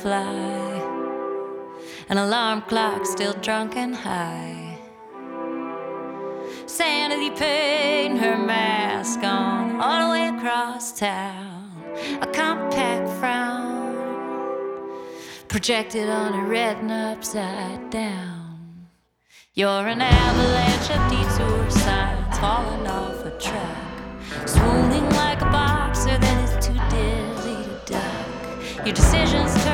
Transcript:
fly. An alarm clock still drunk and high. Sanity painting her mask on all the way across town. A compact frown projected on her retina upside down. You're an avalanche of detour signs falling off a track, swooning like a boxer that is too dizzy to duck. Your decisions turn